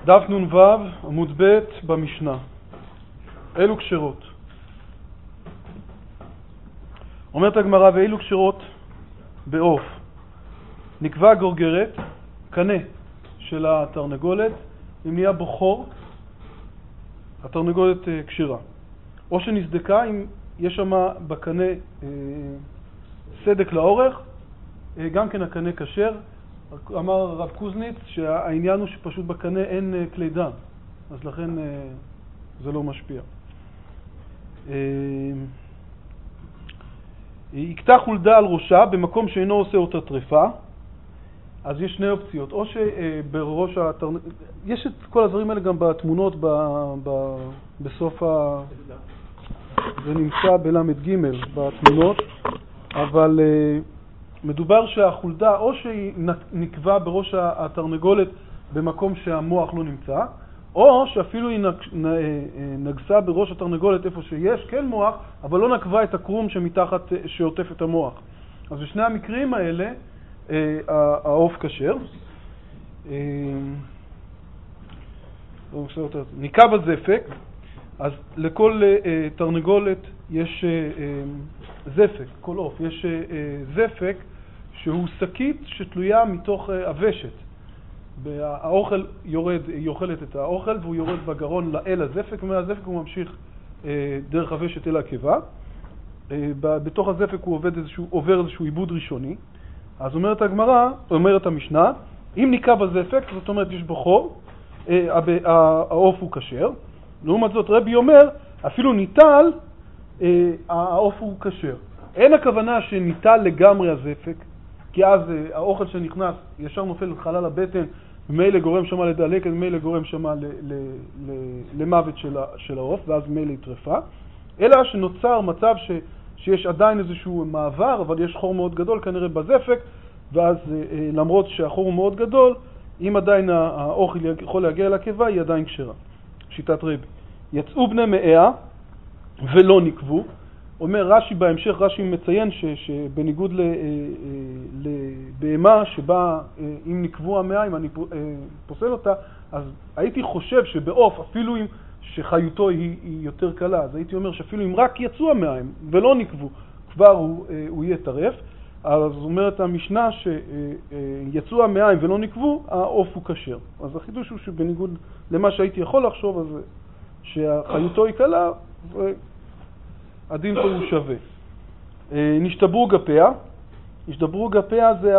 דף נ"ו עמוד ב' במשנה. אילו קשרות? אומרת הגמרא, ואילו קשרות בעוף? נקבע גורגרת, קנה של התרנגולת, אם נהיה בו חור, התרנגולת קשרה. או שנסדקה, אם יש שם בקנה סדק לאורך, גם כן הקנה כשר. אמר הרב קוזניץ שהעניין הוא שפשוט בקנה אין כלי דם, אז לכן זה לא משפיע. יקטע חולדה על ראשה במקום שאינו עושה אותה טרפה, אז יש שני אופציות. או שבראש יש את כל הדברים האלה גם בתמונות בסוף זה נמצא בלמד ג' בתמונות, אבל מדובר שהחולדה או שהיא נקבע בראש התרנגולת במקום שהמוח לא נמצא, או שאפילו היא נגסה בראש התרנגולת איפה שיש כן מוח, אבל לא נקבע את הקרום שמתחת שעוטף את המוח. אז בשני המקרים האלה העוף כשר. ניקב הזפק, אז לכל תרנגולת יש זפק, כל עוף יש זפק שהוא שקית שתלויה מתוך הוושת. האוכל יורד, היא אוכלת את האוכל והוא יורד בגרון אל הזפק, ומהזפק הוא ממשיך דרך הוושת אל הקיבה. בתוך הזפק הוא עובר איזשהו עיבוד ראשוני. אז אומרת הגמרא, אומרת המשנה, אם ניקב הזפק, זאת אומרת יש בו חור, העוף הוא כשר. לעומת זאת רבי אומר, אפילו ניטל, העוף הוא כשר. אין הכוונה שניטל לגמרי הזפק, כי אז האוכל שנכנס ישר נופל לחלל הבטן, ומילא גורם שמה לדלקת, ומילא גורם שמה למוות של העוף, ואז מילא יטרפה. אלא שנוצר מצב שיש עדיין איזשהו מעבר, אבל יש חור מאוד גדול כנראה בזפק, ואז למרות שהחור הוא מאוד גדול, אם עדיין האוכל יכול להגיע לקיבה, היא עדיין כשרה. שיטת רבי. יצאו בני מאה ולא נקבו. אומר רש"י בהמשך, רש"י מציין שבניגוד לבהמה שבה אם נקבו המאה, אם אני פוסל אותה, אז הייתי חושב שבעוף, אפילו אם שחיותו היא יותר קלה, אז הייתי אומר שאפילו אם רק יצאו המאה ולא נקבו, כבר הוא יהיה טרף. אז אומרת המשנה שיצאו המאה ולא נקבו, העוף הוא כשר. אז החידוש הוא שבניגוד למה שהייתי יכול לחשוב, אז שחיותו היא קלה, הדין פה הוא שווה. נשתברו גפיה. נשתברו גפיה זה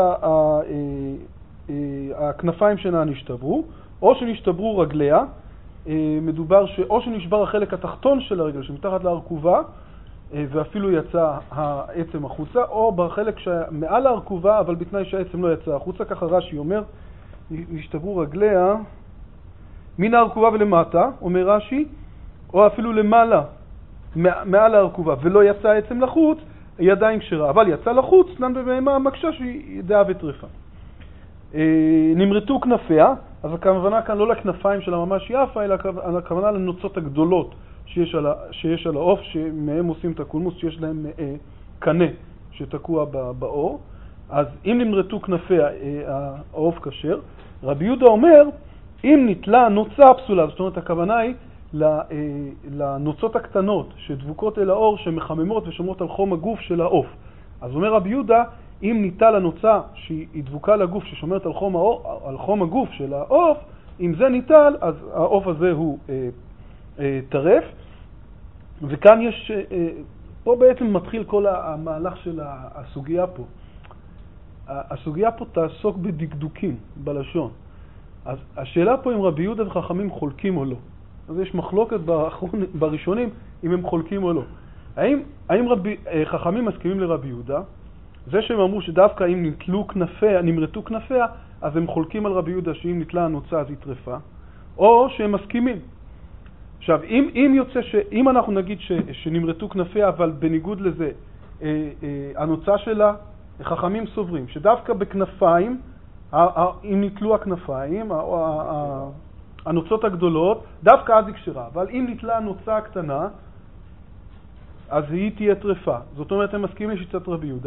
הכנפיים שלה נשתברו, או שנשתברו רגליה. מדובר או שנשבר החלק התחתון של הרגל שמתחת להרכובה, ואפילו יצא העצם החוצה, או בחלק שמעל ההרכובה, אבל בתנאי שהעצם לא יצא החוצה. ככה רש"י אומר, נשתברו רגליה מן ההרכובה ולמטה, אומר רש"י, או אפילו למעלה, מעל ההרכובה, ולא יצא העצם לחוץ, היא עדיין כשרה. אבל יצא לחוץ, לן בבהמה מקשה שהיא דעה וטרפה. נמרטו כנפיה, אז הכוונה כאן לא לכנפיים שלה ממש יפה, אלא הכוונה לנוצות הגדולות שיש על העוף, שמהם עושים את הקולמוס, שיש להם קנה שתקוע באור. אז אם נמרטו כנפיה, העוף כשר. רבי יהודה אומר, אם נתלה נוצה פסולה, זאת אומרת הכוונה היא לנוצות הקטנות שדבוקות אל האור, שמחממות ושומרות על חום הגוף של העוף. אז אומר רבי יהודה, אם ניטל הנוצה שהיא דבוקה לגוף, ששומרת על חום הגוף של העוף, אם זה ניטל, אז העוף הזה הוא טרף. וכאן יש, פה בעצם מתחיל כל המהלך של הסוגיה פה. הסוגיה פה תעסוק בדקדוקים, בלשון. אז השאלה פה אם רבי יהודה וחכמים חולקים או לא. אז יש מחלוקת בראשונים אם הם חולקים או לא. האם חכמים מסכימים לרבי יהודה? זה שהם אמרו שדווקא אם נמרטו כנפיה, אז הם חולקים על רבי יהודה שאם נתלה הנוצה אז היא טרפה, או שהם מסכימים. עכשיו, אם אנחנו נגיד שנמרטו כנפיה, אבל בניגוד לזה, הנוצה שלה, חכמים סוברים, שדווקא בכנפיים, אם נתלו הכנפיים, הנוצות הגדולות, דווקא אז היא כשרה. אבל אם נתלה הנוצה הקטנה, אז היא תהיה טרפה. זאת אומרת, הם מסכימים לשיטת רבי יהודה.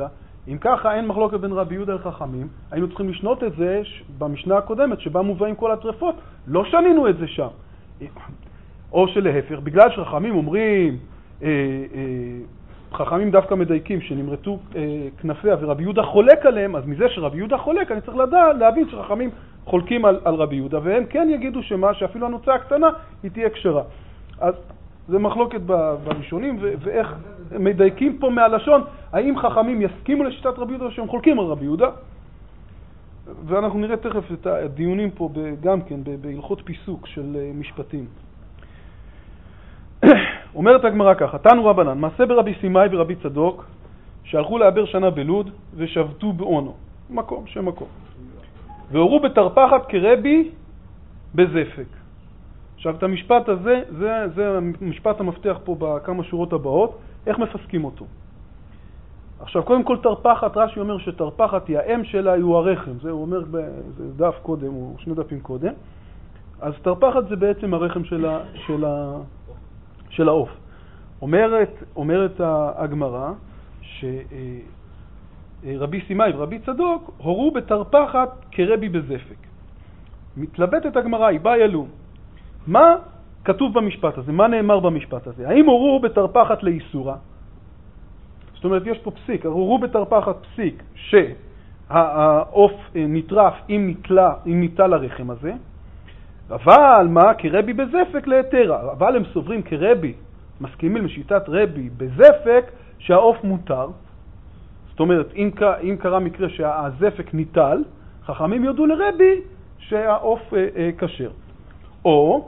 אם ככה אין מחלוקת בין רבי יהודה לחכמים, היינו צריכים לשנות את זה במשנה הקודמת שבה מובאים כל הטרפות, לא שנינו את זה שם. או שלהפך, בגלל שחכמים אומרים, חכמים דווקא מדייקים שנמרטו כנפיה ורבי יהודה חולק עליהם, אז מזה שרבי יהודה חולק אני צריך להבין שחכמים חולקים על רבי יהודה, והם כן יגידו שאפילו הנוצה הקטנה היא תהיה קשרה. אז זה מחלוקת בראשונים, ואיך מדייקים פה מהלשון, האם חכמים יסכימו לשיטת רבי יהודה או שהם חולקים על רבי יהודה. ואנחנו נראה תכף את הדיונים פה גם כן בהלכות פיסוק של משפטים. אומרת הגמרא ככה, תנו רבנן, מעשה ברבי סימאי ורבי צדוק, שהלכו לעבר שנה בלוד ושבתו באונו, שם מקום. והורו בתרפחת כרבי בזפק. עכשיו, את המשפט הזה, זה המשפט המפתח פה בכמה שורות הבאות, איך מפסקים אותו. עכשיו, קודם כל תרפחת, רש"י אומר שתרפחת היא האם שלה, הוא הרחם. זה הוא אומר, זה דף קודם, הוא 2 דפים קודם. אז תרפחת זה בעצם הרחם של העוף. אומרת הגמרא שרבי סימאי ורבי צדוק הורו בתרפחת כרבי בזפק. מתלבטת הגמרא, היא באה ילום. מה כתוב במשפט הזה? מה נאמר במשפט הזה? האם הורו בתרפחת לאיסורה? זאת אומרת, יש פה פסיק, הורו בתרפחת פסיק שהעוף נטרף אם ניטל הרחם הזה, אבל מה? כרבי בזפק להתרה. אבל הם סוברים כרבי, מסכימים לשיטת רבי בזפק שהעוף מותר. זאת אומרת, אם קרה מקרה שהזפק ניטל, חכמים יודו לרבי שהעוף כשר. או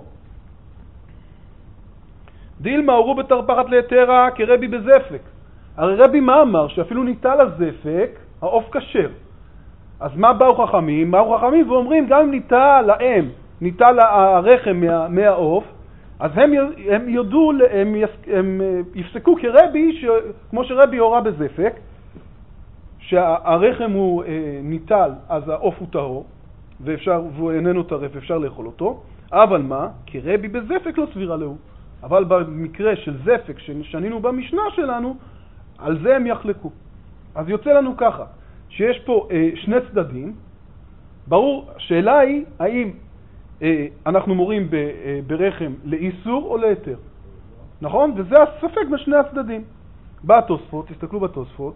דילמה הורו בתרפחת להתרה כרבי בזפק. הרי רבי מה אמר? שאפילו ניטל הזפק, העוף כשר. אז מה באו חכמים? באו חכמים ואומרים גם אם ניטל הרחם מהעוף, אז הם יודו, הם יפסקו כרבי, כמו שרבי הורה בזפק, שהרחם הוא ניטל, אז העוף הוא טהור, והוא איננו טרף, אפשר לאכול אותו. אבל מה? כרבי בזפק לא סבירה לו. אבל במקרה של זפק ששנינו במשנה שלנו, על זה הם יחלקו. אז יוצא לנו ככה, שיש פה שני צדדים. ברור, השאלה היא, האם אנחנו מורים ברחם לאיסור או להתר. נכון? וזה הספק בשני הצדדים. בא התוספות, תסתכלו בתוספות.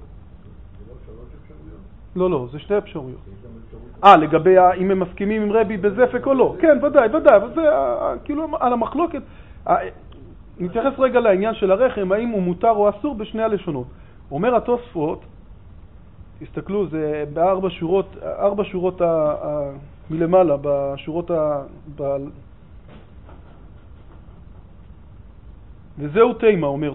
לא, זה שתי אפשרויות. לגבי אם הם מסכימים עם רבי בזפק או לא. כן, ודאי. וזה כאילו על המחלוקת. נתייחס רגע לעניין של הרחם, האם הוא מותר או אסור בשני הלשונות. אומר התוספות, תסתכלו, זה בארבע שורות מלמעלה, בשורות וזהו תימה, אומר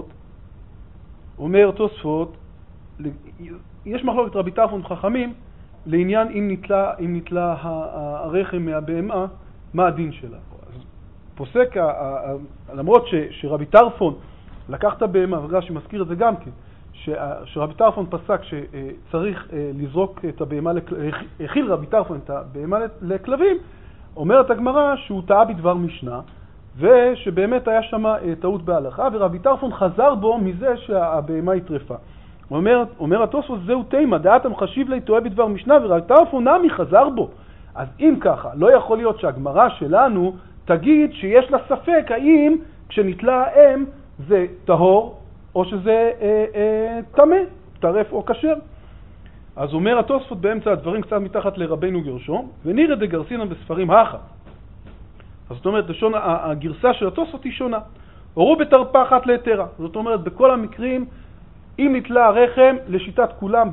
תוספות, יש מחלוקת רבי טרפון חכמים לעניין אם נטלה הרחם מהבהמה, מה הדין שלה. אז פוסק, למרות שרבי טרפון לקח את הבהמה, ורש"י מזכיר את זה גם כן, שרבי טרפון פסק שצריך לזרוק את הבהמה, הכיל רבי טרפון את הבהמה לכלבים, אומרת הגמרא שהוא טעה בדבר משנה, ושבאמת היה שם טעות בהלכה, ורבי טרפון חזר בו מזה שהבהמה התרפה. אומר התוספות, זהו תימה, דעתם חשיב לי טועה בדבר משנה, ורבי טרפון נמי חזר בו. אז אם ככה, לא יכול להיות שהגמרא שלנו תגיד שיש לה ספק האם כשנטלה האם זה טהור או שזה טמא, טרף או כשר. אז אומר התוספות באמצע הדברים קצת מתחת לרבינו גרשום, ונראה דגרסינן בספרים האחת. אז זאת אומרת, הגרסה של התוספות היא שונה. הורו בתרפחת להתרה. זאת אומרת, בכל המקרים, אם נטלה הרחם, לשיטת כולם,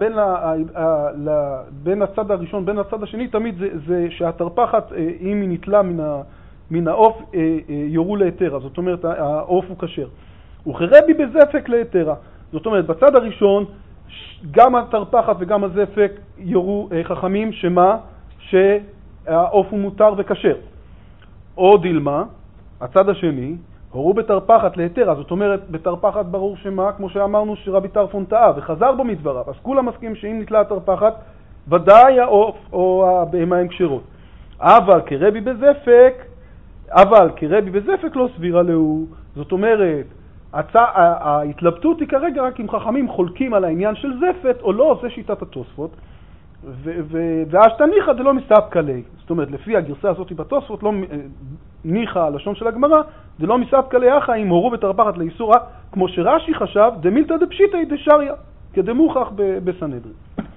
בין הצד הראשון, בין הצד השני, תמיד זה שהתרפחת, אם היא נטלה מן העוף, יורו להתרה. זאת אומרת, העוף הוא כשר. וכרבי בזפק להתרה. זאת אומרת, בצד הראשון, גם התרפחת וגם הזפק יורו חכמים שמה? שהעוף הוא מותר וכשר. או דילמה, הצד השני, הורו בתרפחת להתרה. זאת אומרת, בתרפחת ברור שמה? כמו שאמרנו שרבי טרפון טעה וחזר בו מדבריו. אז כולם מסכים שאם נטלה התרפחת, ודאי העוף או הבהמה הם כשרות. אבל כרבי בזפק לא סבירה לו. זאת אומרת, ההתלבטות היא כרגע רק אם חכמים חולקים על העניין של זפת או לא, זה שיטת התוספות. והשתניחא דלא מספקא ליה. זאת אומרת, לפי הגרסה הזאת בתוספות, לא ניחא הלשון של הגמרא, דלא מספקא ליה אחא אם הורו בתרפחת לאיסורא, כמו שרש"י חשב, דמילתא דפשיטא דשריא, כדמוכח בסנהדרין.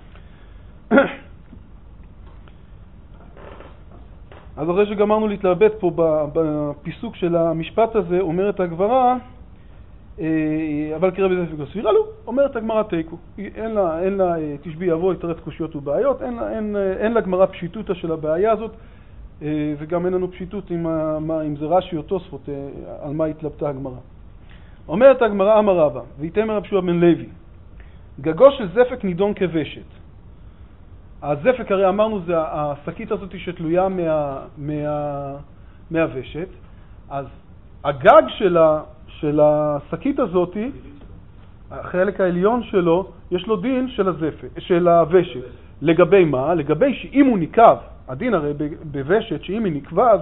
אז אחרי שגמרנו להתלבט פה בפיסוק של המשפט הזה, אומרת הגמרא, אבל קרא בזפק לא סבירה לו, אומרת הגמרא תיקו. אין לה תשבי יבוא, יתרץ קושיות ובעיות, אין לה גמרא פשיטותא של הבעיה הזאת, וגם אין לנו פשיטות אם זה רש"י או תוספות, על מה התלבטה הגמרא. אומרת הגמרא אמר רבא, ויתאמר רב שועה בן לוי, גגו של זפק נידון כבשת. הזפק הרי אמרנו זה השקית הזאת שתלויה מהוושת, אז הגג של השקית הזאת, החלק העליון שלו, יש לו דין של הוושת. לגבי מה? לגבי שאם הוא ניקב, הדין הרי בוושת שאם היא נקבב,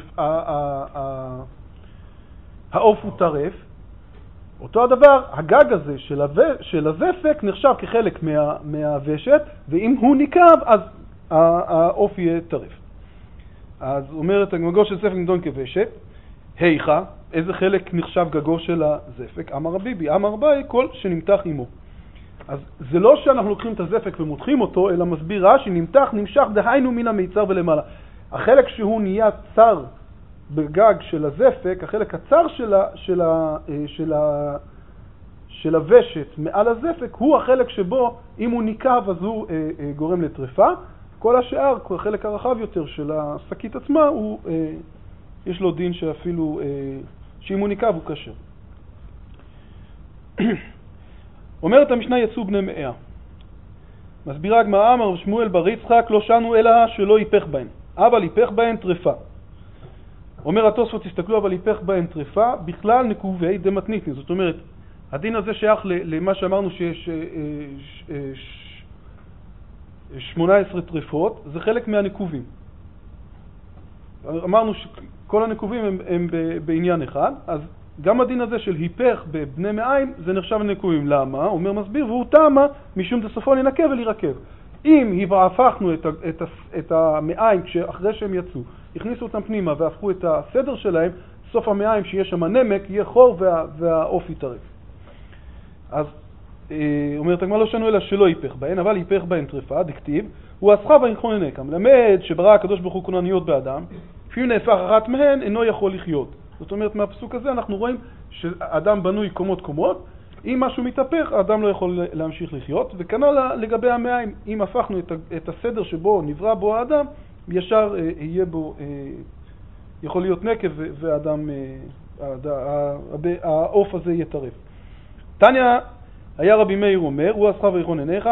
העוף הוא טרף, אותו הדבר, הגג הזה של הזפק נחשב כחלק מהוושת, ואם הוא ניקב, אז העוף יהיה טרף. אז אומרת, גגו של זפק נידון כבשת, היכא, איזה חלק נחשב גגו של הזפק? אמר רביבי, אמר ביי, כל שנמתח עמו. אז זה לא שאנחנו לוקחים את הזפק ומותחים אותו, אלא מסביר רש"י, נמתח, נמשך, דהיינו מן המיצר ולמעלה. החלק שהוא נהיה צר בגג של הזפק, החלק הצר של הוושת מעל הזפק, הוא החלק שבו אם הוא ניקב אז הוא גורם לטרפה. כל השאר, כל החלק הרחב יותר של השקית עצמה, יש לו דין שאפילו, שאם הוא ניקב הוא כשר. אומרת המשנה יצאו בני מאה. מסבירה הגמרא, אמר שמואל בר יצחק, לא שנו אלא שלא ייפך בהן. אבל ייפך בהן טרפה. אומר התוספות, תסתכלו, אבל ייפך בהן טרפה, בכלל נקובי דמתניתין. זאת אומרת, הדין הזה שייך למה שאמרנו שיש 18 טרפות, זה חלק מהנקובים. אמרנו שכל הנקובים הם בעניין אחד, אז גם הדין הזה של היפך בבני מעיים זה נחשב לנקובים. למה? אומר מסביר, והוא טעמה משום דסופון ינקה ולירקב. אם הפכנו את המעיים אחרי שהם יצאו, הכניסו אותם פנימה והפכו את הסדר שלהם, סוף המעיים שיש שם נמק יהיה חור והעוף יטרף. אז אומרת הגמרא לא שנו אלא שלא ייפך בהן, אבל ייפך בהן טרפה, דכתיב, הוא אסחה ויכון לנקה. מלמד שברא הקדוש ברוך הוא כונניות באדם, לפעמים נהפך אחת מהן אינו יכול לחיות. זאת אומרת, מהפסוק הזה אנחנו רואים שאדם בנוי קומות, אם משהו מתהפך, האדם לא יכול להמשיך לחיות, וכנ"ל לגבי המעיים, אם הפכנו את הסדר שבו נברא בו האדם, ישר יהיה בו, יכול להיות נקב, והאדם, העוף הזה יטרף. תניא היה רבי מאיר אומר, הוא אסחה ויכון עיניך,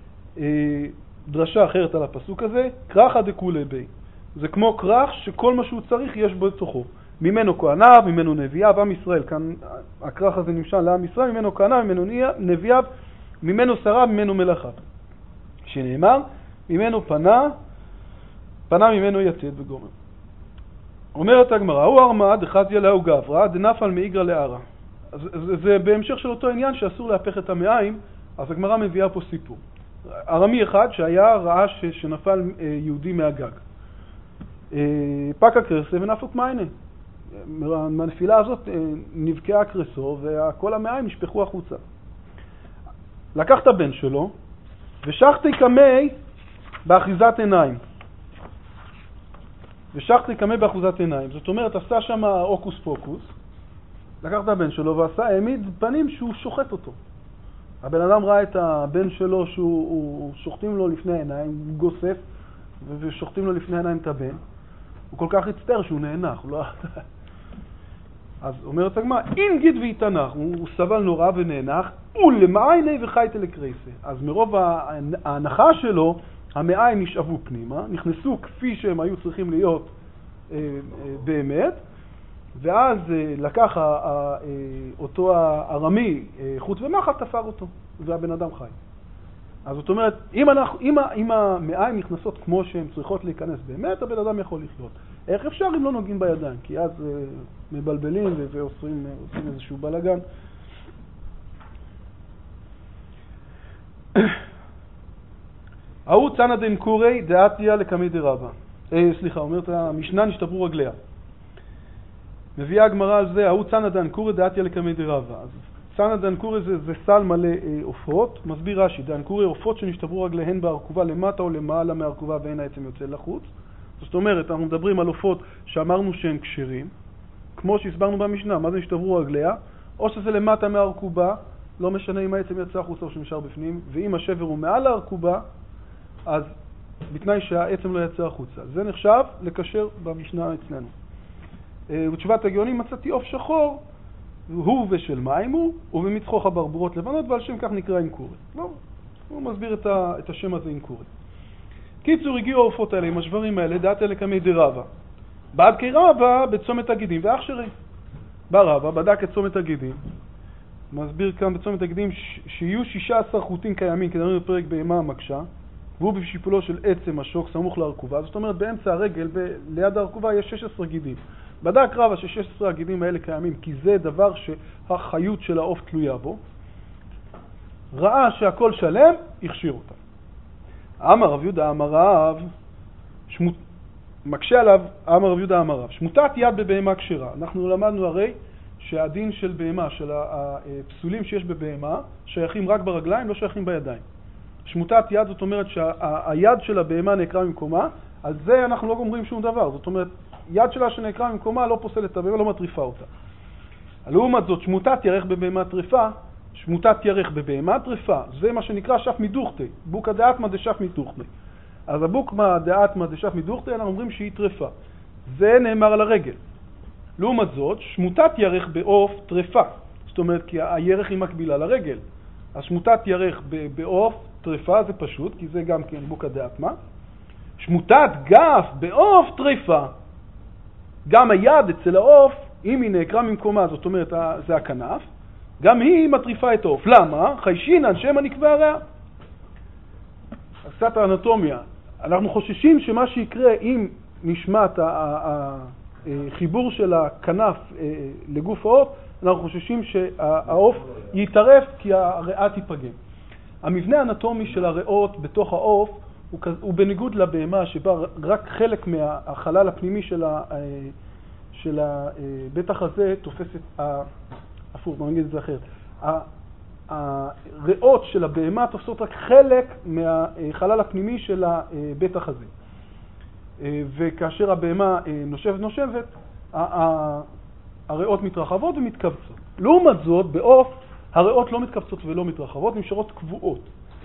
דרשה אחרת על הפסוק הזה, כרחא דכולי בי. זה כמו כרך שכל מה שהוא צריך יש בו בתוכו. ממנו כהניו, ממנו נביאיו, עם ישראל, כאן הכרך הזה נמשל לעם ישראל, ממנו כהניו, ממנו נביאיו, ממנו שרה, ממנו מלאכה. שנאמר, ממנו פנה ממנו יתד וגומר. אומרת הגמרא, הוא ארמד, חזיה להו גברא, דנפל מאיגרא לערא. זה בהמשך של אותו עניין שאסור להפך את המעיים, אז הגמרא מביאה פה סיפור. ארמי אחד שהיה רעש שנפל יהודי מהגג. פקע קרסה ונפוק מיינה. מהנפילה הזאת נבקעה קרסו וכל המעיים נשפכו החוצה. לקח את הבן שלו ושחתי קמי באחיזת עיניים. זאת אומרת, עשה שם אוקוס פוקוס, לקח את הבן שלו ועשה, העמיד פנים שהוא שוחט אותו. הבן אדם ראה את הבן שלו שהוא שוחטים לו לפני העיניים, הוא גוסף ושוחטים לו לפני העיניים את הבן. הוא כל כך הצטער שהוא נאנח. אז אומרת הגמרא, אם גיד ויתנח, הוא סבל נורא ונאנח, ולמעייני וחייטה לקרייסה. אז מרוב ההנחה שלו, המעיים נשאבו פנימה, נכנסו כפי שהם היו צריכים להיות באמת, ואז לקח אותו הרמי חוץ ומחת, תפר אותו, והבן אדם חי. אז זאת אומרת, אם המעיים נכנסות כמו שהן צריכות להיכנס באמת, הבן אדם יכול לחיות. איך אפשר אם לא נוגעים בידיים? כי אז מבלבלים ועושים איזשהו בלגן. ההוא צנא דנקורי דעתיה לקמי דרבא. סליחה, אומרת המשנה נשתברו רגליה. מביאה הגמרא על זה, ההוא צנא דנקורי דעתיה לקמי דרבא. אז צנא דנקורי זה סל מלא עופות. מסביר רש"י, דנקורי עופות שנשתברו רגליהן בהרכובה למטה או למעלה מהרכובה ואין העצם יוצא לחוץ. זאת אומרת, אנחנו מדברים על עופות שאמרנו שהם כשרים, כמו שהסברנו במשנה, מה זה נשתברו רגליה? או שזה למטה מהרכובה, לא משנה אם העצם יצא החוצה או שנשאר בפנים, ואם השבר הוא מעל ההרכובה, אז בתנאי שהעצם לא יצא החוצה. זה נחשב לקשר במשנה אצלנו. בתשובת הגאונים מצאתי עוף שחור, הוא ושל מים הוא, ובמצחו הברבורות לבנות, ועל שם כך נקרא אינקורי. לא, הוא מסביר את השם הזה אינקורי. קיצור, הגיעו העופות האלה עם השברים האלה, דעתיה לקמי דרבא. בעד כרבא בצומת הגידים ואחשרי. בא רבא, בדק את צומת הגידים. מסביר כאן בצומת הגידים שיהיו 16 חוטים קיימים, כדאמרים בפרק בהמה המקשה, והוא בשיפולו של עצם השוק סמוך להרכובה. זאת אומרת, באמצע הרגל, ליד ההרכובה, יש 16 גידים. בדק רבא ש16 הגידים האלה קיימים, כי זה דבר שהחיות של העוף תלויה בו. ראה שהכל שלם, הכשיר אותה. אמר רב יהודה אמר רב, מקשה עליו, אמר רב יהודה אמר רב, שמוטת יד בבהמה כשרה. אנחנו למדנו הרי שהדין של בהמה, של הפסולים שיש בבהמה, שייכים רק ברגליים, לא שייכים בידיים. שמוטת יד זאת אומרת שהיד של הבהמה נעקרה ממקומה, על זה אנחנו לא גומרים שום דבר. זאת אומרת, יד שלה שנעקרה ממקומה לא פוסלת את הבהמה, לא מטריפה אותה. לעומת זאת, שמוטת ירך בבהמה טריפה, שמוטת ירך בבהמה טריפה, זה מה שנקרא שף מדוכתי, בוקא דאטמא דשף מדוכתי. אז הבוקמה דאטמא דשף מדוכתי, אנחנו אומרים שהיא טריפה. זה נאמר על הרגל. לעומת זאת, שמוטת ירך בעוף טריפה. זאת אומרת, כי הירך היא מקבילה לרגל. אז שמוטת ירך בעוף טריפה זה פשוט, כי זה גם כן בוקא דאטמא. שמוטת גף בעוף טריפה. גם היד אצל העוף, אם היא נעקרה ממקומה, זאת אומרת, זה הכנף, גם היא מטריפה את העוף. למה? חיישינן שמא נקבע רע. קצת האנטומיה. אנחנו חוששים שמה שיקרה אם נשמעת החיבור של הכנף לגוף העוף, אנחנו חוששים שהעוף יתערף כי הריאה תיפגם. המבנה האנטומי של הריאות בתוך העוף הוא בניגוד לבהמה שבה רק חלק מהחלל הפנימי של הבטח הזה תופס את הפוך, נגיד את זה אחרת. הריאות של הבהמה תופסות רק חלק מהחלל הפנימי של הבטח הזה. וכאשר הבהמה נושבת, הריאות מתרחבות ומתכווצות. לעומת זאת, בעוף הריאות לא מתכווצות ולא מתרחבות, נשארות קבועות.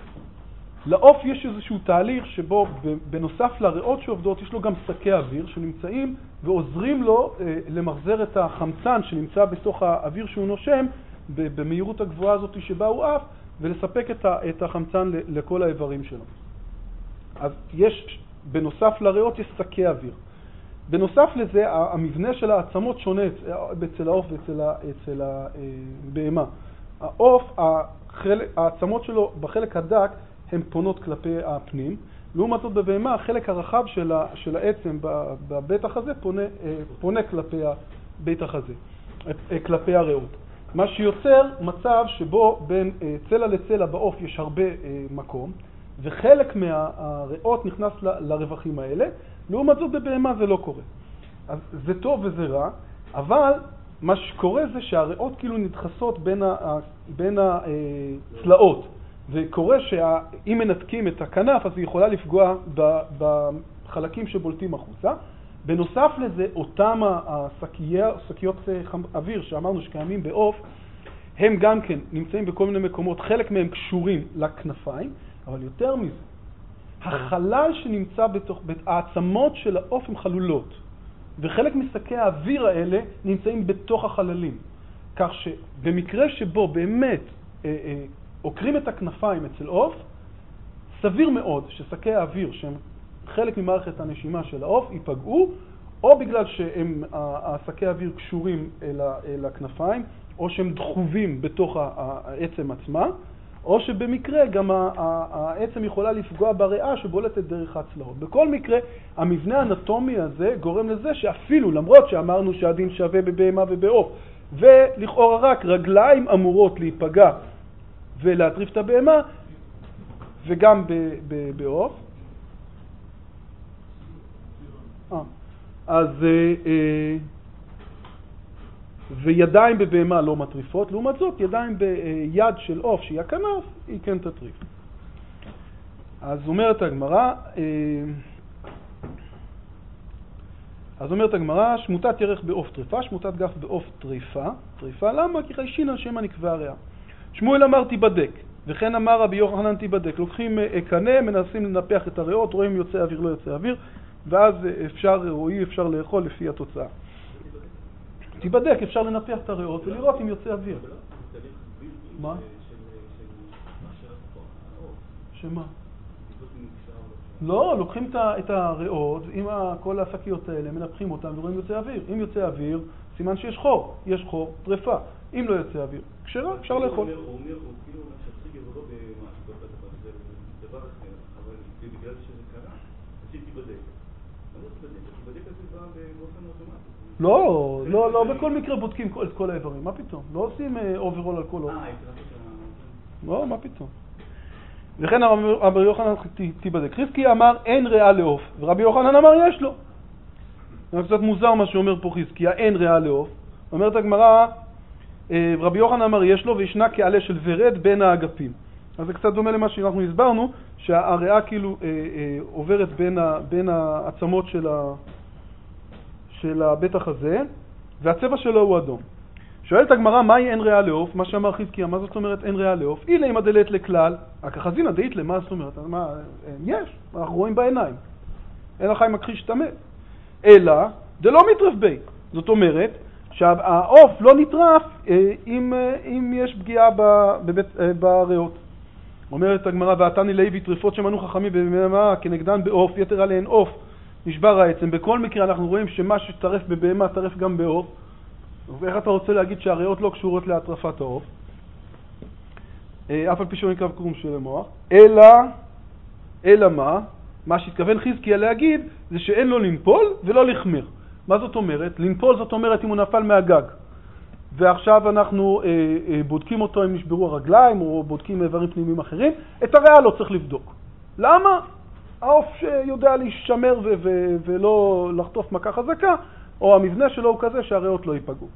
לעוף יש איזשהו תהליך שבו בנוסף לריאות שעובדות יש לו גם שקי אוויר שנמצאים ועוזרים לו למחזר את החמצן שנמצא בתוך האוויר שהוא נושם במהירות הגבוהה הזאת שבה הוא עף ולספק את החמצן לכל האיברים שלו. אז יש, בנוסף לריאות יש שקי אוויר. בנוסף לזה המבנה של העצמות שונה אצל העוף ואצל הבהמה. העוף, העצמות שלו בחלק הדק הן פונות כלפי הפנים. לעומת זאת בבהמה, החלק הרחב של העצם בבטח הזה פונה כלפי הבטח הזה, כלפי הריאות. מה שיוצר מצב שבו בין צלע לצלע בעוף יש הרבה מקום, וחלק מהריאות נכנס לרווחים האלה. לעומת זאת בבהמה זה לא קורה. אז זה טוב וזה רע, אבל מה שקורה זה שהריאות כאילו נדחסות בין הצלעות. וקורה שאם מנתקים את הכנף, אז היא יכולה לפגוע בחלקים שבולטים החוצה. בנוסף לזה, אותם השקיות אוויר שאמרנו שקיימים בעוף, הם גם כן נמצאים בכל מיני מקומות, חלק מהם קשורים לכנפיים, אבל יותר מזה, החלל שנמצא בתוך, העצמות של העוף הם חלולות, וחלק משקי האוויר האלה נמצאים בתוך החללים. כך שבמקרה שבו באמת עוקרים את הכנפיים אצל עוף, סביר מאוד ששקי האוויר שהם חלק ממערכת הנשימה של העוף ייפגעו, או בגלל שהשקי האוויר קשורים אל הכנפיים, או שהם דחובים בתוך העצם עצמה, או שבמקרה גם העצם יכולה לפגוע בריאה שבולטת דרך הצלעות. בכל מקרה, המבנה האנטומי הזה גורם לזה שאפילו, למרות שאמרנו שהדין שווה בבהמה ובעוף, ולכאורה רק רגליים אמורות להיפגע ולהטריף את הבהמה, וגם בעוף. אז וידיים בבהמה לא מטריפות, לעומת זאת ידיים ביד של עוף שהיא הכנף, היא כן תטריף. אז אומרת הגמרא, שמוטת ירך בעוף טריפה, שמוטת גף בעוף טריפה. טריפה למה? כי חיישינן שמא נקבע הריאה. שמואל אמר תיבדק, וכן אמר רבי יוחנן תיבדק. לוקחים קנה, מנסים לנפח את הריאות, רואים יוצא אוויר לא יוצא אוויר, ואז אפשר או אי אפשר לאכול לפי התוצאה. תיבדק, אפשר לנפח את הריאות ולראות אם יוצא אוויר. מה? שמה? לא, לוקחים את הריאות עם כל השקיות האלה, מנפחים אותם ורואים יוצא אוויר. אם יוצא אוויר, סימן שיש חור. יש חור, טריפה. אם לא יוצא אוויר, כשרה, אפשר לאכול. הוא אומר, הוא כאילו שהטריגר הוא לא במשהו, זה דבר אחר, אבל בגלל שזה קרה, אז תיבדק. תיבדק את זה באופן אוטומטי. לא, בכל מקרה בודקים את כל האיברים, מה פתאום? לא עושים אוברול על כל אור. לא, מה פתאום? וכן רבי יוחנן תיבדק. חזקיה אמר אין ריאה לעוף, ורבי יוחנן אמר יש לו. זה קצת מוזר מה שאומר פה חזקיה, אין ריאה לעוף. אומרת הגמרא, רבי יוחנן אמר יש לו, וישנה כעלה של ורד בין האגפים. אז זה קצת דומה למה שאנחנו הסברנו, שהריאה כאילו עוברת בין העצמות של הבטח הזה, והצבע שלו הוא אדום. שואלת הגמרא, מהי אין ריאה לעוף? מה שאמר חזקיה, מה זאת אומרת אין ריאה לעוף? אילה אם הדלת לכלל, הכחזינא דאית למה זאת אומרת? יש, אנחנו רואים בעיניים. אין החי מכחיש תמת. אלא, דלא מטרף בי. זאת אומרת, שהעוף לא נטרף אם יש פגיעה בריאות. אומרת הגמרא, ועתני לוי טריפות שמנו חכמים בבהמה כנגדן בעוף, יתר עליהן עוף, נשבר העצם. בכל מקרה אנחנו רואים שמה שטרף בבהמה טרף גם בעוף. ואיך אתה רוצה להגיד שהריאות לא קשורות להטרפת העוף? אף על פי שהוא נקרב קרום של המוח. אלא מה? מה שהתכוון חזקיה להגיד זה שאין לו לנפול ולא לחמיר. מה זאת אומרת? לנפול זאת אומרת אם הוא נפל מהגג. ועכשיו אנחנו בודקים אותו אם נשברו הרגליים או בודקים איברים פנימיים אחרים. את הריאה לא צריך לבדוק. למה? העוף שיודע להישמר ולא לחטוף מכה חזקה, או המבנה שלו הוא כזה שהריאות לא ייפגעו.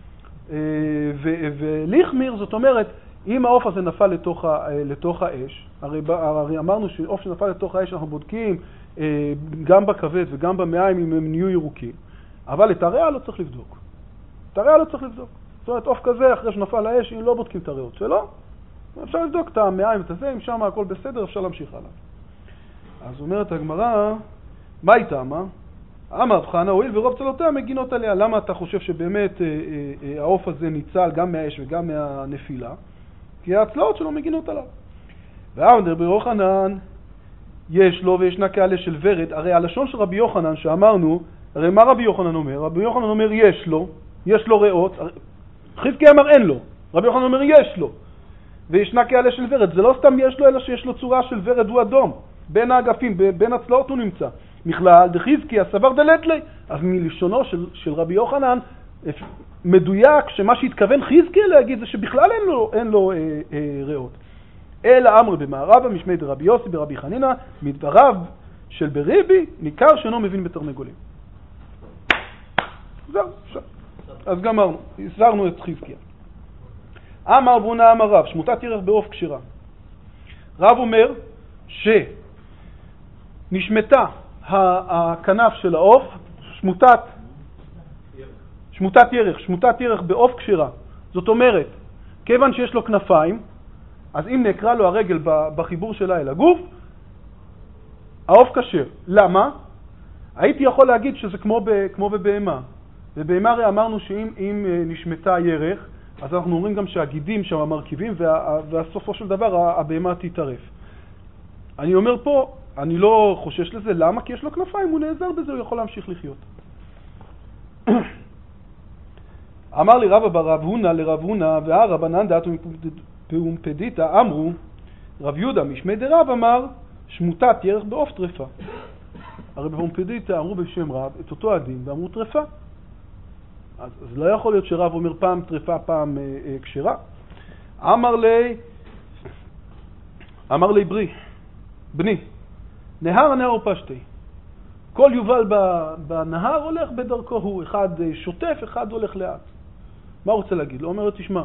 ולחמיר זאת אומרת, אם העוף הזה נפל לתוך האש, הרי אמרנו שעוף שנפל לתוך האש אנחנו בודקים גם בכבד וגם במעיים אם הם נהיו ירוקים, אבל את הריאה לא צריך לבדוק. את הריאה לא צריך לבדוק. זאת אומרת, עוף כזה אחרי שנפל לאש, אם לא בודקים את הריאות שלו, אפשר לבדוק את המעיים ואת הזה, אם שם הכל בסדר אפשר להמשיך הלאה. אז אומרת הגמרא, מה היא טעמה? אמר רב חנא, הואיל ורוב צלותיה מגינות עליה. למה אתה חושב שבאמת העוף הזה ניצל גם מהאש וגם מהנפילה? כי הצלעות שלו מגינות עליו. ואמר רבי יוחנן, יש לו וישנה כעלה של ורד. הרי הלשון של רבי יוחנן שאמרנו, הרי מה רבי יוחנן אומר? רבי יוחנן אומר יש לו ריאות. חזקיה אמר אין לו. רבי יוחנן אומר יש לו. וישנה כעלה של ורד. זה לא סתם יש לו, אלא שיש לו צורה של ורד, הוא אדום. בין האגפים, בין הצלעות הוא נמצא. מכלל דחזקיה סבר דלת לי. אז מלשונו של רבי יוחנן מדויק שמה שהתכוון חזקיה להגיד זה שבכלל אין לו ריאות. אלא אמר במערבה משמי דרבי יוסי ברבי חנינא, מדבריו של בריבי ניכר שאינו מבין בתרנגולים. זהו, אז גמרנו, הסברנו את חזקיה. אמר בונה אמר רב, שמוטת ירך בעוף כשרה. רב אומר שנשמתה הכנף של העוף, שמוטת ירך בעוף כשרה. זאת אומרת, כיוון שיש לו כנפיים, אז אם נקרא לו הרגל בחיבור שלה אל הגוף, העוף כשר. למה? הייתי יכול להגיד שזה כמו בבהמה. בבהמה הרי אמרנו שאם נשמתה ירך, אז אנחנו אומרים גם שהגידים שם המרכיבים, והסופו של דבר הבהמה תתערף. אני אומר פה, אני לא חושש לזה. למה? כי יש לו כנפיים, הוא נעזר בזה, הוא יכול להמשיך לחיות. אמר לי רבא ברב הונא לרב הונא, והרבנן דעת ומפדיתא אמרו, רב יהודה משמי דרב אמר, שמוטת ירך בעוף טרפה. הרי בפומפדיתא אמרו בשם רב את אותו הדין ואמרו טרפה. אז לא יכול להיות שרב אומר פעם טרפה פעם כשרה. אמר לי ברי, בני, נהר פשטי. כל יובל בנהר הולך בדרכו הוא, אחד שוטף, אחד הולך לאט. מה הוא רוצה להגיד? הוא אומר לו, תשמע,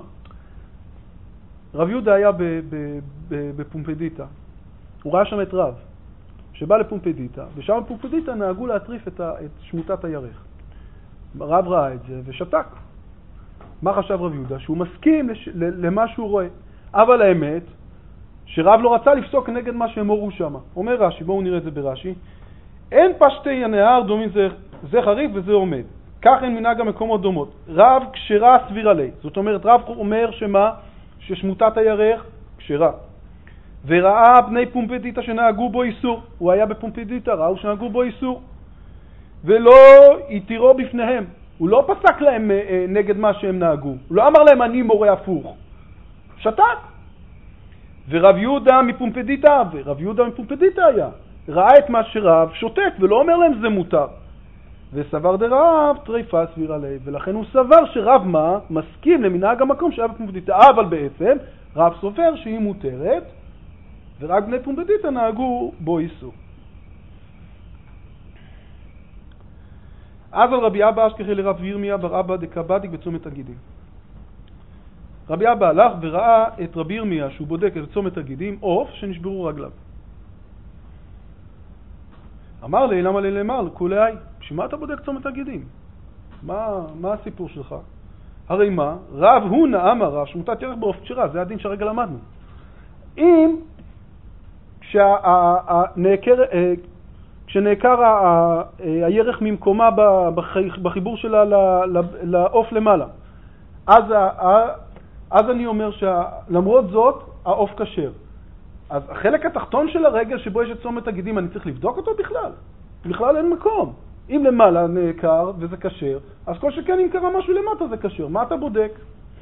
רב יהודה היה בפומפדיטה, הוא ראה שם את רב, שבא לפומפדיטה, ושם בפומפדיטה נהגו להטריף את שמוטת הירך. רב ראה את זה ושתק. מה חשב רב יהודה? שהוא מסכים למה שהוא רואה. אבל האמת, שרב לא רצה לפסוק נגד מה שהם הורו שם. אומר רש"י, בואו נראה את זה ברש"י, אין פשטי הנהר דומים זה חריף וזה עומד. כך אין מנהג המקומות דומות. רב כשרה סבירה לי. זאת אומרת, רב אומר שמה? ששמוטת הירך כשרה. וראה בני פומפדיטה שנהגו בו איסור. הוא היה בפומפדיטה, ראו שנהגו בו איסור. ולא יתירו בפניהם. הוא לא פסק להם נגד מה שהם נהגו. הוא לא אמר להם אני מורה הפוך. שתק. ורב יהודה מפומפדיטה היה. ראה את מה שרב שותק ולא אומר להם זה מותר. וסבר דרב טריפה סבירה לי. ולכן הוא סבר שרב מה? מסכים למנהג המקום שהיה בפומפדיטה. אבל בעצם רב סובר שהיא מותרת ורק בני פומפדיטה נהגו בו איסור. אז על רבי אבא אשכחי לרב ירמיה בר אבא דקבדיק בצומת הגידים. רבי אבא הלך וראה את רבי ירמיה שהוא בודק את צומת הגידים, עוף שנשברו רגליו. אמר לי, למה לי למר? כולי, שמה אתה בודק צומת הגידים? מה הסיפור שלך? הרי מה? רב הוא נאם הרב שמוטת ירך בעוף כשרה, זה הדין שהרגע למדנו. אם כשנעקר הירך ממקומה בחיבור שלה לעוף למעלה, אז אני אומר שלמרות זאת העוף כשר. אז החלק התחתון של הרגל שבו יש את צומת הגידים, אני צריך לבדוק אותו בכלל? בכלל אין מקום. אם למעלה נעקר וזה כשר, אז כל שכן אם קרה משהו למטה זה כשר. מה אתה בודק?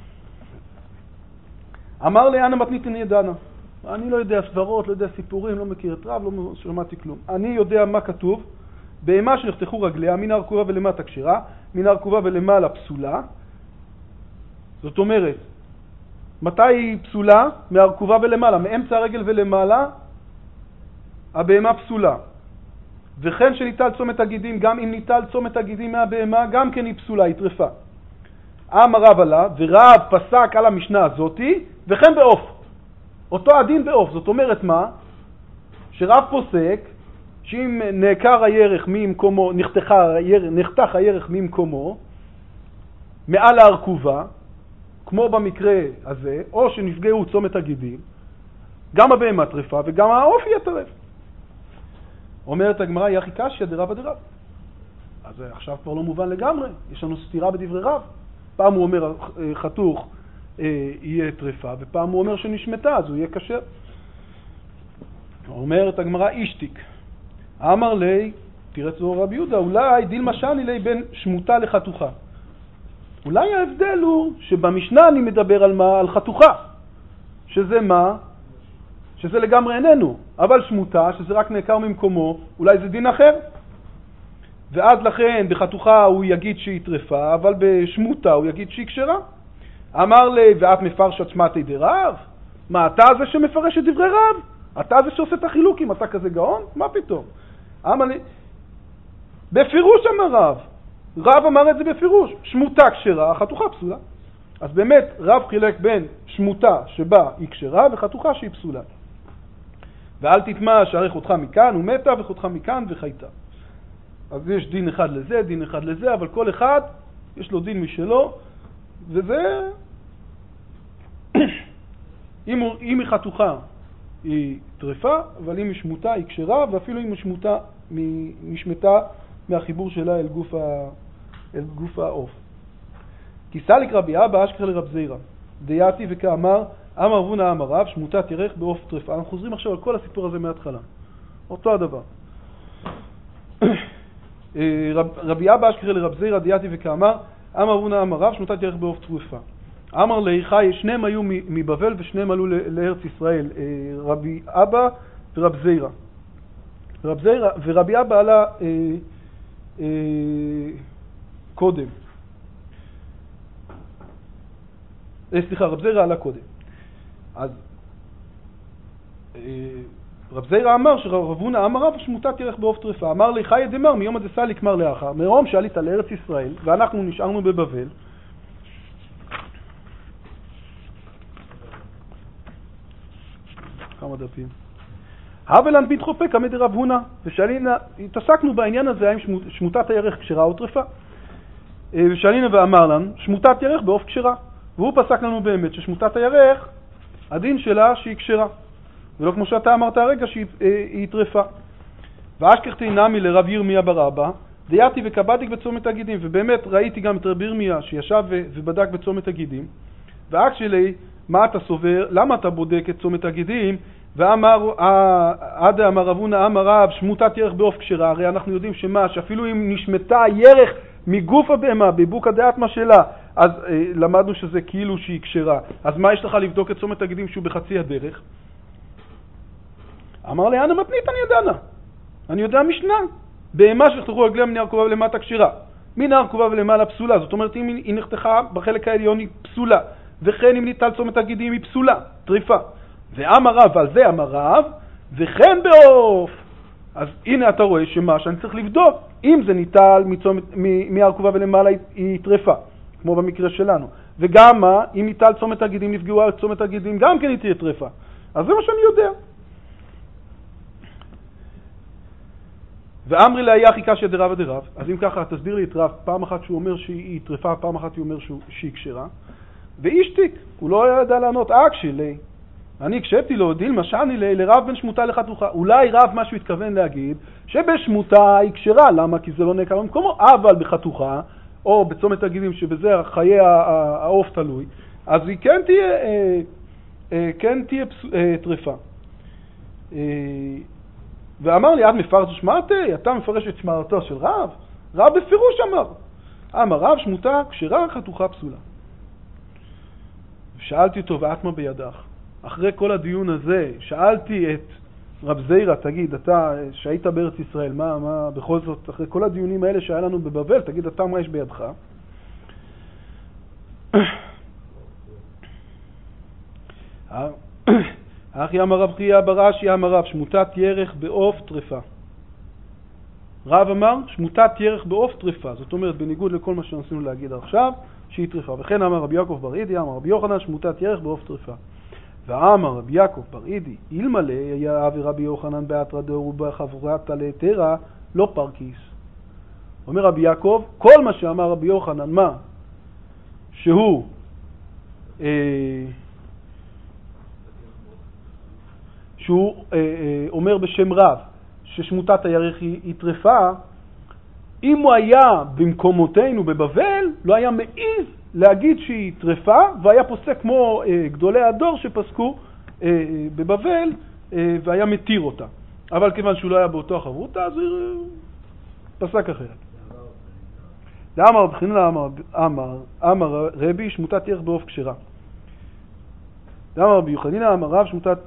אמר לי, אנה מתניתן ידענה. אני לא יודע סברות, לא יודע סיפורים, לא מכיר את רב, לא שמעתי כלום. אני יודע מה כתוב. בהמה שנחתכו רגליה, מן הרכובה ולמטה כשרה, מן הרכובה ולמעלה פסולה. זאת אומרת, מתי היא פסולה? מהרכובה ולמעלה. מאמצע הרגל ולמעלה, הבהמה פסולה. וכן שניטל צומת הגידים, גם אם ניטל צומת הגידים מהבהמה, גם כן היא פסולה, היא טרפה. אמר רב עלה, ורב פסק על המשנה הזאתי, וכן בעוף. אותו הדין בעוף. זאת אומרת מה? שרב פוסק, שאם נעקר הירך ממקומו, נחתך הירך ממקומו, מעל ההרכובה, כמו במקרה הזה, או שנפגעו צומת הגידים, גם הבהמה טרפה וגם העוף יהיה טרף. אומרת הגמרא, יחי קשיא דרבא דרב. אז עכשיו כבר לא מובן לגמרי, יש לנו סתירה בדברי רב. פעם הוא אומר חתוך יהיה טרפה, ופעם הוא אומר שנשמתה, אז הוא יהיה כשר. אומרת הגמרא, אישתיק. אמר לי, תראה צור רבי יהודה, אולי דיל משני לי בין שמותה לחתוכה. אולי ההבדל הוא שבמשנה אני מדבר על מה? על חתוכה. שזה מה? שזה לגמרי איננו. אבל שמותה, שזה רק נעקר ממקומו, אולי זה דין אחר. ואז לכן בחתוכה הוא יגיד שהיא טרפה, אבל בשמותה הוא יגיד שהיא כשרה. אמר לי, ואת מפרשת שמעתי דרב? מה, אתה זה שמפרש את דברי רב? אתה זה שעושה את החילוקים, אתה כזה גאון? מה פתאום? אמר לי, בפירוש אמר רב. רב אמר את זה בפירוש, שמותה כשרה, חתוכה פסולה. אז באמת רב חילק בין שמותה שבה היא כשרה וחתוכה שהיא פסולה. ואל תטמע שערי חותך מכאן ומתה וחותך מכאן וחייתה. אז יש דין אחד לזה, דין אחד לזה, אבל כל אחד יש לו דין משלו, וזה אם היא חתוכה היא טרפה, אבל אם היא שמותה היא כשרה, ואפילו אם היא שמותה נשמתה מהחיבור שלה אל גוף העוף. כי סליק רבי אבא אשכחי לרב זירא דייתי וכאמר אמר רבונה אמר רב שמוטת ירך בעוף טרפה. אנחנו חוזרים עכשיו על כל הסיפור הזה מההתחלה, אותו הדבר. רבי אבא אשכחי לרב זירא דייתי וכאמר אמר רבונה אמר רב שמוטת ירך בעוף טרפה. אמר ליחי, שניהם היו מבבל ושניהם עלו לארץ ישראל, רבי אבא ורב זירא. ורבי אבא עלה קודם. סליחה, רב זירא עלה קודם. אז רב זירא אמר שרב הונא אמר רב שמותת ירך בעוף טרפה. אמר לי חי דמר מיום דסליק מר לאחר. מרום שעלית לארץ ישראל ואנחנו נשארנו בבבל. כמה דפים. הבלן בית חופק עמד רב הונא. התעסקנו בעניין הזה עם שמותת הירך כשרה או טרפה. ושאלינה ואמר לנו שמותת ירך בעוף כשרה. והוא פסק לנו באמת ששמותת הירך הדין שלה שהיא כשרה. ולא כמו שאתה אמרת הרגע שהיא טרפה. ואשכח תינמי לרב ירמיה בר אבא, דייתי וקבדיק בצומת הגידים, ובאמת ראיתי גם את רב ירמיה שישב ובדק בצומת הגידים, ואק שלי, מה אתה סובר, למה אתה בודק את צומת הגידים, ואמר, עד אמר רב הונא אמר רב, שמותת ירך בעוף כשרה, הרי אנחנו יודעים שמה, שאפילו אם נשמתה ירך מגוף הבהמה, בבוק הדעת מה שלה, אז למדנו שזה כאילו שהיא כשרה, אז מה יש לך לבדוק את צומת הגידים שהוא בחצי הדרך? אמר לי, אנה מתנית אני ידענה. אני יודע משנה. בהמה שחתכו רגליה מן הרכובה ולמטה כשרה. מן הרכובה ולמעלה פסולה. זאת אומרת, אם היא נחתכה בחלק העליון היא פסולה. וכן אם ניטל צומת הגידים היא פסולה. טריפה. ואמר רב, ועל זה אמר רב, וכן בעוף. אז הנה אתה רואה שמה שאני צריך לבדוק. אם זה ניטל מהרכובה ולמעלה היא טריפה. כמו במקרה שלנו. וגם מה, אם ניטל צומת הגידים נפגעו על צומת הגידים, גם כן היא תהיה טריפה. אז זה מה שאני יודע. ואמרי לה היה חיכה שדרב ודרב. אז אם ככה, תסביר לי את רב, פעם אחת שהוא אומר שהיא טרפה, פעם אחת הוא אומר שהיא כשרה. ואישתיק, הוא לא ידע לענות, אקשלי. אני הקשבתי לו, דילמה שאני לרב בן שמותה לחתוכה. אולי רב משהו התכוון להגיד, שבשמותה היא כשרה, למה? כי זה לא נקרא במקומו, אבל בחתוכה, או בצומת הגידים שבזה חיי העוף תלוי, אז היא כן תהיה טרפה. ואמר לי, עד מפרש שמעתי, אתה מפרש את שמעתו של רב? רב בפירוש אמר רב שמותה כשרה חתוכה פסולה. שאלתי אותו, ואת מה בידך? אחרי כל הדיון הזה, שאלתי את רב זירא, תגיד, אתה שהיית בארץ ישראל, מה בכל זאת, אחרי כל הדיונים האלה שהיה לנו בבבל, תגיד, אתה מה יש בידך? אחי אמר רב חייא ברש"י אמר רב שמותת ירך בעוף טרפה. רב אמר שמותת ירך בעוף טרפה, זאת אומרת בניגוד לכל מה שניסינו להגיד עכשיו שהיא טרפה. וכן אמר רבי יעקב בר אידי אמר רבי יוחנן שמותת ירך בעוף טרפה. ואמר רבי יעקב בר אידי אלמלא היה אבי רבי יוחנן באתרא דאור ובחברתא להתרה לא פרקיס. אומר רבי יעקב, כל מה שאמר רבי יוחנן, מה? שהוא אומר בשם רב ששמותת הירך היא טרפה, אם הוא היה במקומותינו בבבל, לא היה מעיז להגיד שהיא טרפה, והיה פוסק כמו גדולי הדור שפסקו בבבל, והיה מתיר אותה. אבל כיוון שהוא לא היה באותו החברותה, אז הוא פסק אחרת. אמר רב חנינא אמר רבי שמותת ירך בעוף כשרה. אמר רבי יוחנינא אמר רב שמותת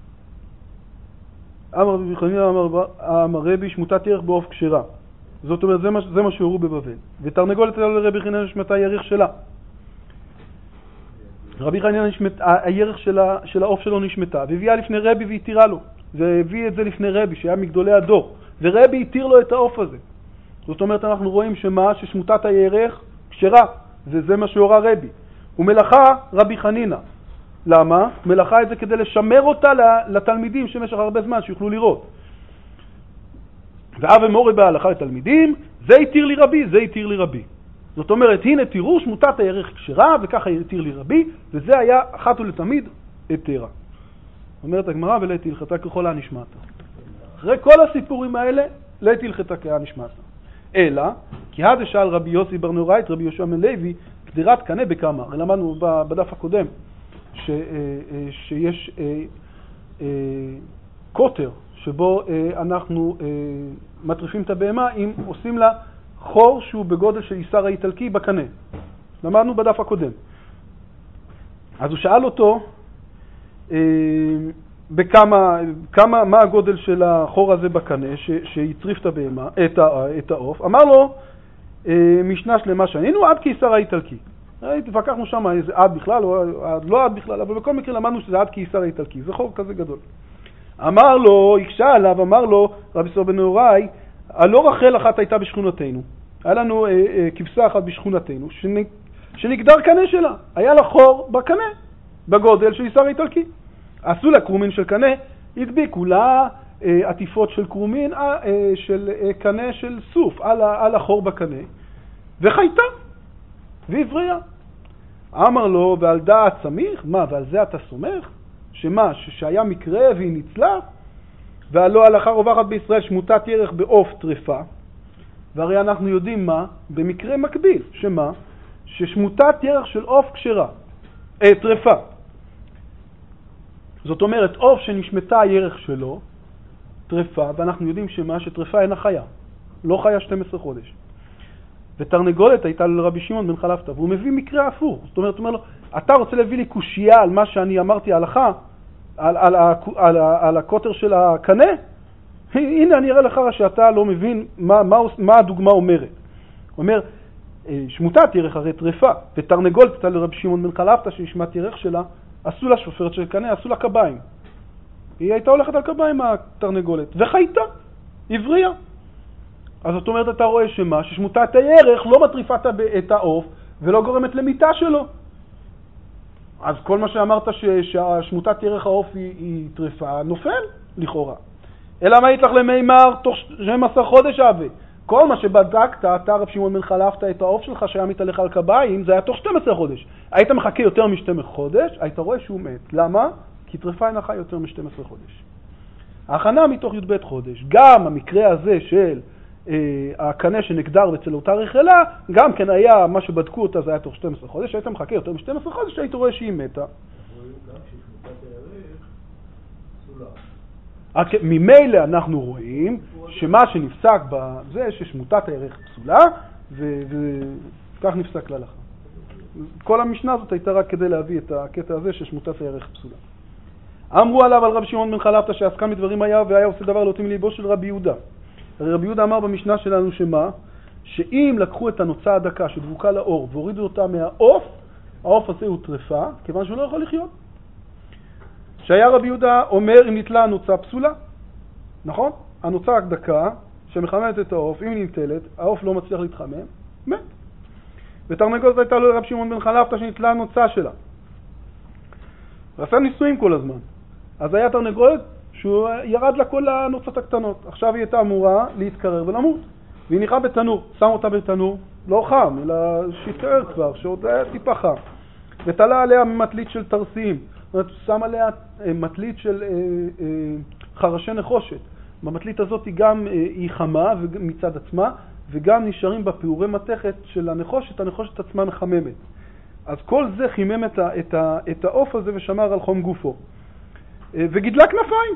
אמר רבי שמותת ירך בעוף כשרה. זאת אומרת, זה מה שהורו בבבל. ותרנגולת עליה לרבי חנינא נשמתה הירך שלה. רבי חנינא הירך של העוף שלו נשמתה, והביאה לפני רבי והתירה לו. והביא את זה לפני רבי, שהיה מגדולי הדור. ורבי התיר לו את העוף הזה. זאת אומרת, אנחנו רואים ששמותת הירך כשרה. זה מה שהורה רבי. ומלאכה רבי חנינא. למה? מלאכה את זה כדי לשמר אותה לתלמידים שמשך הרבה זמן שיוכלו לראות. ואב אמורי בהלכה לתלמידים, זה התיר לי רבי, זה התיר לי רבי. זאת אומרת, הנה תראו שמותת הירך כשרה, וככה התיר לי רבי, וזה היה אחת ולתמיד התירה. אומרת הגמרא, ולא תלכתה ככל הנשמתה. אחרי כל הסיפורים האלה, לא תלכתה כהנשמתה. אלא, כי עד שאל רבי יוסי בר נורייט, רבי יהושע בן לוי, קדירת קנה בכמה. למדנו בדף הקודם, שיש קוטר שבו אנחנו מטריפים את הבהמה אם עושים לה חור שהוא בגודל של איסר האיטלקי בקנה. למדנו בדף הקודם. אז הוא שאל אותו מה הגודל של החור הזה בקנה שיצריף את הבהמה, את העוף. אמר לו, משנה שלמה שנינו עד כאיסר האיטלקי. התווכחנו שם איזה עד בכלל או לא עד בכלל, אבל בכל מקרה למדנו שזה עד כאיסר האיטלקי. זה חור כזה גדול. אמר לו, הקשה עליו, אמר לו רבי סור בן נהוראי, הלא רחל אחת הייתה בשכונתנו, היה לנו כבשה אחת בשכונתנו, שנגדר קנה שלה, היה לה חור בקנה, בגודל של איסר איטלקי. עשו לה קרומין של קנה, הדביקו לה עטיפות של קרומין, של קנה של סוף, על החור בקנה, וחייתה, והבריה. אמר לו, ועל דעת סמיך, מה, ועל זה אתה סומך? שמה, שהיה מקרה והיא ניצלה? והלא הלכה רווחת בישראל שמוטת ירח בעוף טרפה, והרי אנחנו יודעים מה, במקרה מקביל, שמה? ששמוטת ירח של עוף כשרה, טרפה. זאת אומרת, עוף שנשמטה הירח שלו, טרפה, ואנחנו יודעים שמה, שטרפה אינה חיה, לא חיה 12 חודש. ותרנגולת הייתה לרבי שמעון בן חלפתא, והוא מביא מקרה הפוך. זאת אומרת, הוא אומר לו, אתה רוצה להביא לי קושייה על מה שאני אמרתי הלכה, על הקוטר של הקנה? הנה אני אראה לך שאתה לא מבין מה הדוגמה אומרת. הוא אומר, שמוטת ירח הרי טרפה, ותרנגולת הייתה לרבי שמעון בן חלפתא, שנשמת ירח שלה, עשו לה שופרת של קנה, עשו לה קביים. היא הייתה הולכת על קביים התרנגולת, וחייתה, הבריה. אז זאת אומרת, אתה רואה שמה? ששמוטת הירח לא מטריפה את העוף, ולא גורמת למיטה שלו. אז כל מה שאמרת ששמוטת ירח העוף היא טריפה, נופל לכאורה. אלא מה יתלך למימר תוך 12 חודש אבי? כל מה שבדקת, אתה רב שמעון בן חלפתא את העוף שלך שהיה מתהלך על קביים, זה היה תוך 12 חודש. היית מחכה יותר מ-12 חודש, היית רואה שהוא מת. למה? כי טריפה אינה חיה יותר מ-12 חודש. ההכנה מתוך י"ב חודש. גם המקרה הזה של הקנה שנגדר אצל אותה רחלה, גם כן היה, מה שבדקו אותה זה היה תוך 12 חודש, היית מחכה יותר מ-12 חודש, היית רואה שהיא מתה. רואים גם ששמוטת הירח פסולה. ממילא אנחנו רואים שמה שנפסק בזה ששמוטת הירח פסולה, וכך נפסק להלכה. כל המשנה הזאת הייתה רק כדי להביא את הקטע הזה ששמוטת הירח פסולה. אמרו עליו על רב שמעון בן חלפתא שעסקה מדברים היה והיה עושה דבר לאותים ליבו של רבי יהודה. הרי רבי יהודה אמר במשנה שלנו שמה? שאם לקחו את הנוצה הדקה שדבוקה לאור והורידו אותה מהעוף, העוף הזה הוא טרפה, כיוון שהוא לא יכול לחיות. שהיה רבי יהודה אומר אם נטלה הנוצה פסולה, נכון? הנוצה הדקה שמחממת את העוף, אם היא נטלת, העוף לא מצליח להתחמם, מת. ותרנגולת הייתה לו לרב שמעון בן חלפתא שנטלה הנוצה שלה. ועשה ניסויים כל הזמן. אז היה תרנגולת שהוא ירד לה כל הנוצות הקטנות. עכשיו היא הייתה אמורה להתקרר ולמות. והיא ניחה בתנור, שם אותה בתנור, לא חם, אלא שהתקרר כבר, שעוד היה טיפה חם. ותלה עליה מטלית של תרסיים. זאת אומרת, שם עליה מטלית של חרשי נחושת. במטלית הזאת היא גם היא חמה מצד עצמה, וגם נשארים בפעורי מתכת של הנחושת, הנוחשת עצמה מחממת. אז כל זה חימם את העוף הזה ושמר על חום גופו. וגידלה כנפיים.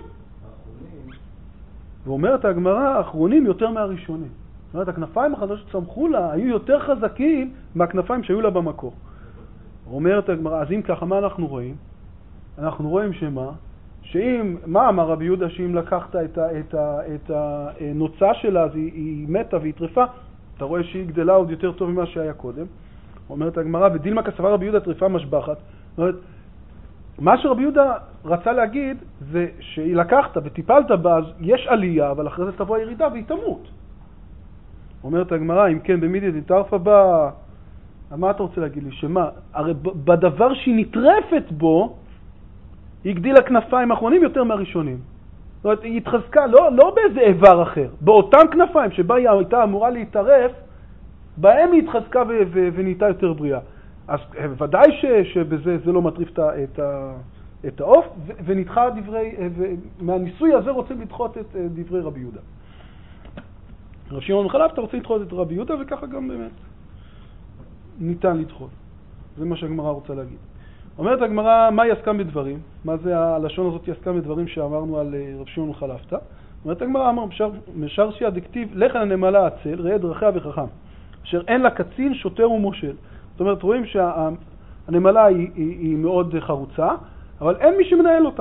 ואומרת הגמרא, האחרונים יותר מהראשונים. זאת אומרת, הכנפיים החדשות שצמחו לה היו יותר חזקים מהכנפיים שהיו לה במקור. אומרת הגמרא, אז אם ככה, מה אנחנו רואים? אנחנו רואים מה אמר רבי יהודה, שאם לקחת את הנוצה שלה, אז היא מתה והיא טרפה, אתה רואה שהיא גדלה עוד יותר טוב ממה שהיה קודם. אומרת הגמרא, ודילמה כסבר רבי יהודה טרפה משבחת. זאת אומרת, מה שרבי יהודה רצה להגיד זה שהיא לקחת וטיפלת בה, אז יש עלייה, אבל אחרי זה תבוא הירידה והיא תמות. אומרת הגמרא, אם כן, במידית נטרפה בה, מה אתה רוצה להגיד לי? שמה? הרי בדבר שהיא נטרפת בו, היא הגדילה כנפיים האחרונים יותר מהראשונים. זאת אומרת, היא התחזקה לא באיזה איבר אחר, באותם כנפיים שבה היא הייתה אמורה להתערף, בהם היא התחזקה ונהייתה יותר בריאה. אז ודאי שבזה זה לא מטריף את העוף, ונדחה דברי, מהניסוי הזה רוצים לדחות את דברי רבי יהודה. רב שמעון בן חלפתא רוצה לדחות את רבי יהודה, וככה גם באמת ניתן לדחות. זה מה שהגמרא רוצה להגיד. אומרת הגמרא, מה יסכם בדברים? מה זה הלשון הזאת יסכם בדברים שאמרנו על רב שמעון בן חלפתא? אומרת הגמרא, אמר משרשיה דכתיב, לכן הנמלה עצל, ראה דרכיה וחכם, אשר אין לה קצין, שוטר ומושל. זאת אומרת, רואים שהנמלה היא מאוד חרוצה, אבל אין מי שמנהל אותה.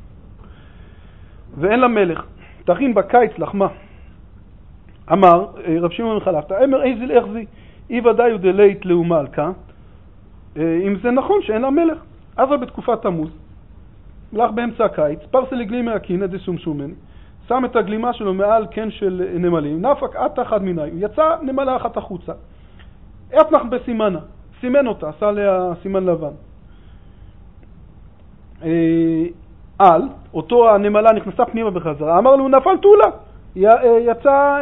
ואין לה מלך. תכין בקיץ לחמה. אמר רב שמעון בן חלפתא, אמר איזיל אחזי, אי ודאי ודלית לאומלכה, אם זה נכון שאין לה מלך. אבל בתקופת תמוז, הלך באמצע הקיץ, פרסה לגלימה הקינא דסומסומני, שם את הגלימה שלו מעל קן של נמלים, נפק עד תחת מיני, יצא נמלה אחת החוצה, אתנח בסימנה, סימן אותה, עשה לה סימן לבן. אותו הנמלה נכנסה פנימה בחזרה, אמר לו נפל תולה, יצא,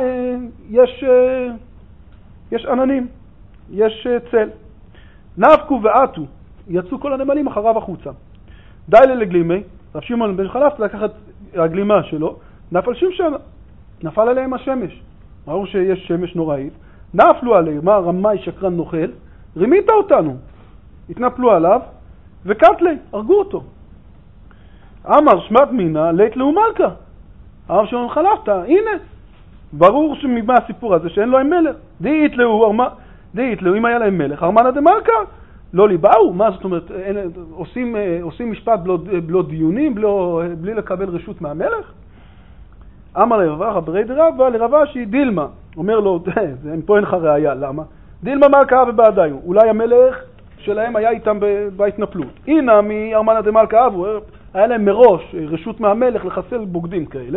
יש עננים, יש צל. נפקו ועטו, יצאו כל הנמלים אחריו החוצה. די לגלימי, רב שמעון בן חלפתא לקח את הגלימה שלו, נפל שמשנה, נפל עליהם השמש. ראו שיש שמש נוראית, נפלו עליהם, מה רמאי שקרן נוכל, רימית אותנו. התנפלו עליו, וקטלי, הרגו אותו. אמר שמת מינה, לית לאו מלכה. הרב שמעון בן חלפתא, הנה, ברור שממה הסיפור הזה שאין לו עם מלך. דאית לאו, אם היה להם מלך, ארמנא דמלכה. לא ליבאו, מה זאת אומרת, עושים משפט בלא דיונים, בלי לקבל רשות מהמלך? אמר לרבא, ברי דרבא, לרבא שהיא דילמה. אומר לו, פה אין לך ראיה, למה? דילמה מלכה ובעדיו, אולי המלך שלהם היה איתם בהתנפלות. הנה מארמנא דמלכה אבו, היה להם מראש רשות מהמלך לחסל בוגדים כאלה.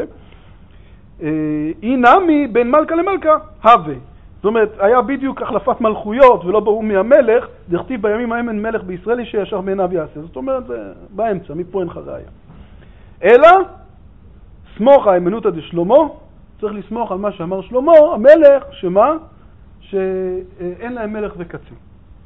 הנה בין מלכה למלכה, הווה. זאת אומרת, היה בדיוק החלפת מלכויות ולא ברור מהמלך, דכתיב בימים ההם אין מלך בישראל שישר בעיניו יעשה. זאת אומרת, באמצע, מפה אין לך ראיה. אלא, סמוך האמנותא דשלמה, צריך לסמוך על מה שאמר שלמה, המלך, שמה? שאין להם מלך וקצין.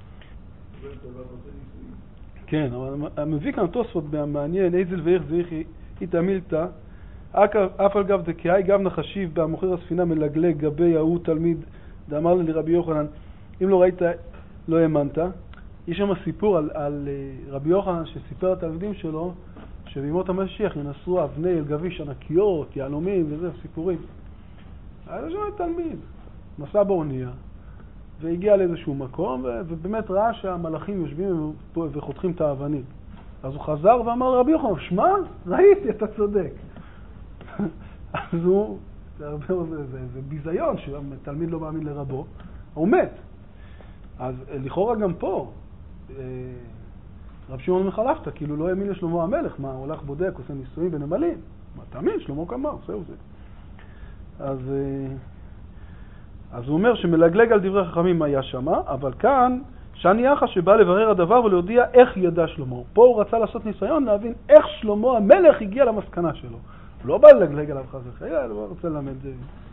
כן, אבל מביא כאן תוספות מעניין, איזל ואיך זריך היא תמילתא, אף על גב דקאי, גב נחשיב במוכר הספינה מלגלג גבי ההוא תלמיד, דאמר לי רבי יוחנן, אם לא ראית, לא האמנת. יש שם סיפור על רבי יוחנן שסיפר לתלמידים שלו, שבימות המשיח ינסו אבני אל גביש ענקיות, יהלומים וזה, סיפורים. היה שם תלמיד, נסע באונייה, והגיע לאיזשהו מקום, ובאמת ראה שהמלאכים יושבים וחותכים את האבנים. אז הוא חזר ואמר לרבי יוחנן, שמע, ראיתי, אתה צודק. אז הוא, זה ביזיון שהתלמיד לא מאמין לרבו, הוא מת. אז לכאורה גם פה, רב שמעון בן חלפתא, כאילו לא האמין לשלמה המלך, מה, הוא הולך בודק, עושה ניסויים בנמלים, מה, תאמין, שלמה כמה, זהו זה. אז הוא אומר שמלגלג על דברי חכמים היה שמה, אבל כאן, שאני יחס שבא לברר הדבר ולהודיע איך ידע שלמה. פה הוא רצה לעשות ניסיון להבין איך שלמה המלך הגיע למסקנה שלו. הוא לא בא ללגלג עליו חס וחלילה, הוא רוצה ללמד